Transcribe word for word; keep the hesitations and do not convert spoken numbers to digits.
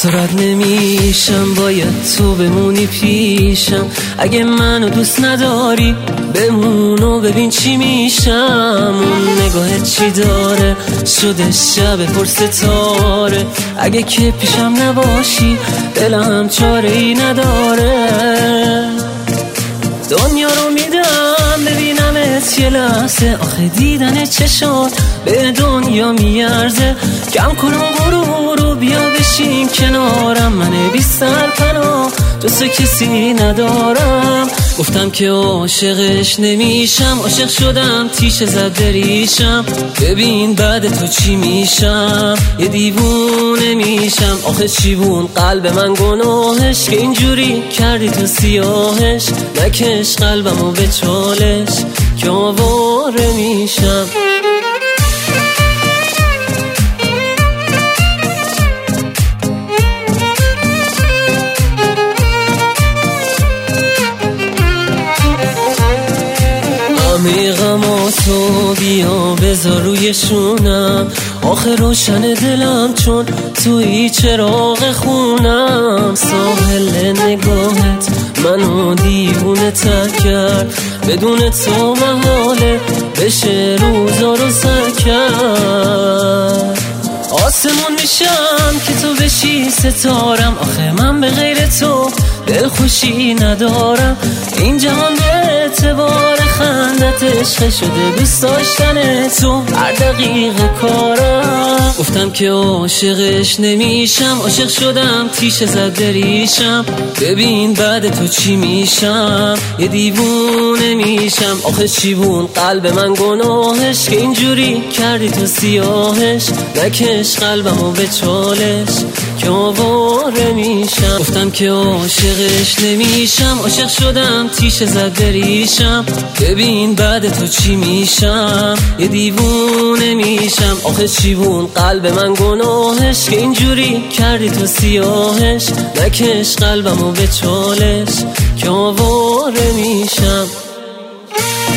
حسرت نمیشم، باید تو بمونی پیشم. اگه منو دوست نداری بمون و ببین چی میشم. اون نگاهت چی داره شده شب پر ستاره. اگه که پیشم نباشی دلم چاره ای نداره. دنیا رو میدم ببینمت یه لحظه، آخه دیدن چشات به دنیا میارزه. کم کن غرور رو بیا بشین کنارم، من بی سرپناه دوست کسی ندارم. گفتم که عاشقش نمیشم، عاشق شدم تیشه زد دریشم. ببین بعد تو چی میشم، یه دیوونه میشم. آخه چی بون قلب من گناهش که اینجوری کردی تو سیاهش. نکش قلبمو به چالش که آواره میشم. عمیقماتو بیا بذار روی شونم، آخه روشن دلم چون توی چراغ خونم. ساحل نگاهت منو دیوونه تر کرد، بدون تو محاله بشه روزا رو سر کرد. آسمون میشم که تو بشی ستارم، آخه من به غیر تو دل خوشی ندارم. این جهان به اعتبار خندت عشق شده، دوست داشتن تو هر دقیقه کارم. گفتم که عاشقش نمیشم، عاشق شدم تیشه زد دریشم. ببین بعد تو چی میشم، یه دیوونه میشم. آخه چی بون قلب من گناهش که اینجوری کردی تو سیاهش. نکش قلبمو به چالش که آواره میشم. گفتم که عاشقش نمیشم، عاشق شدم تیشه زد دریشم. ببین بعد تو چی میشم، یه دیوونه میشم. آخه چی بون قلب من گناهش که اینجوری کردی تو سیاهش. نکش قلبمو به چالش که آواره میشم.